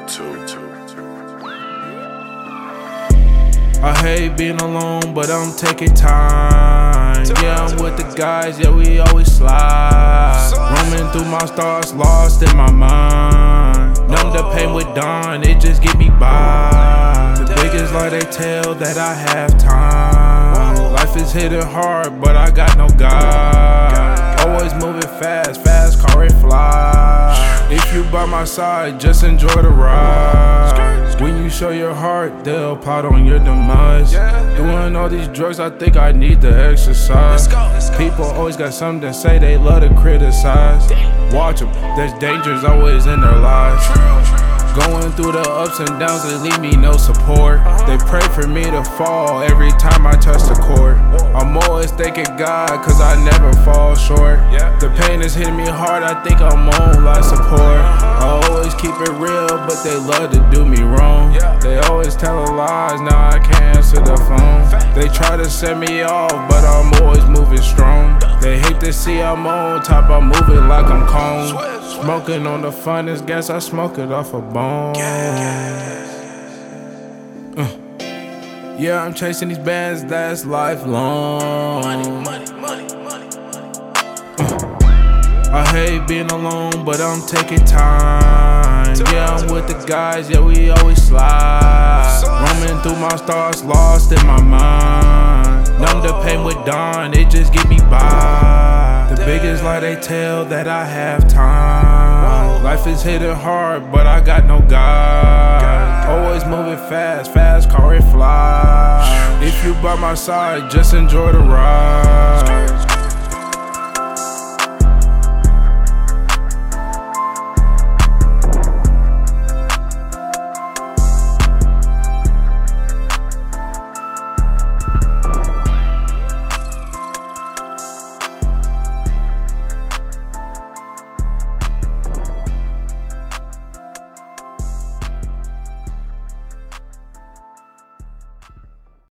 I hate being alone, but I'm taking time. Yeah, I'm with the guys, yeah, we always slide. Roaming through my thoughts, lost in my mind. Numb the pain with Dawn, it just get me by. The biggest lie they tell that I have time. Life is hitting hard, but I got no guide. Always moving fast, fast car it fly. If you by my side, just enjoy the ride. When you show your heart, they'll plot on your demise. Doing all these drugs, I think I need to exercise. People always got something to say, they love to criticize. Watch them, there's dangers always in their lives. Going through the ups and downs, they leave me no support. They pray for me to fall every time I touch the court. I'm always thanking God, cause I never fall short. The pain is hitting me hard, I think I'm on life support. I always keep it real, but they love to do me wrong. They always tell lies, now I can't answer the phone. They try to set me off, but I'm always moving strong. They hate to see I'm on top, I'm moving like I'm cone. Smoking on the funnest gas, I smoke it off a bone. Yeah, I'm chasing these bands, that's lifelong. I hate being alone, but I'm taking time. Yeah, I'm with the guys, yeah, we always slide. Roaming through my thoughts, lost in my mind. Numb the pain with Dawn, it just get me by. The biggest lie they tell that I have time. Life is hitting hard, but I got no guide. Always moving fast, fast car it fly. If you by my side, just enjoy the ride.